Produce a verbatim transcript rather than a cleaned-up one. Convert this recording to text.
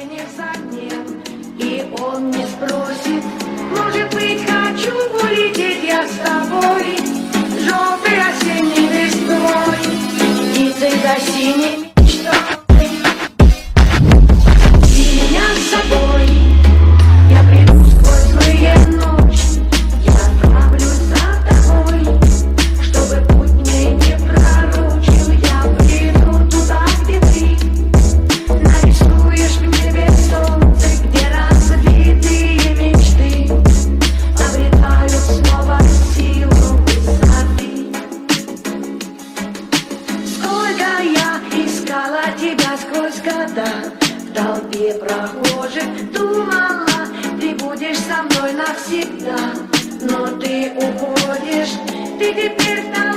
денег за днем, и он не спросит. Может быть, хочу улететь я с тобой, желтой осенней листвой, птицей за синей мечтой. И меня с собой, я приду сквозь злые ночи, я отправлюсь за тобой, чтобы путь мне не пророчил. Я приду туда, где ты нарисуешь в небе солнце, где разбитые мечты обретают снова силу высоты. Сколько я искала тебя сквозь года, в толпе прохожих думала, ты будешь со мной навсегда, но ты уходишь, ты теперь там.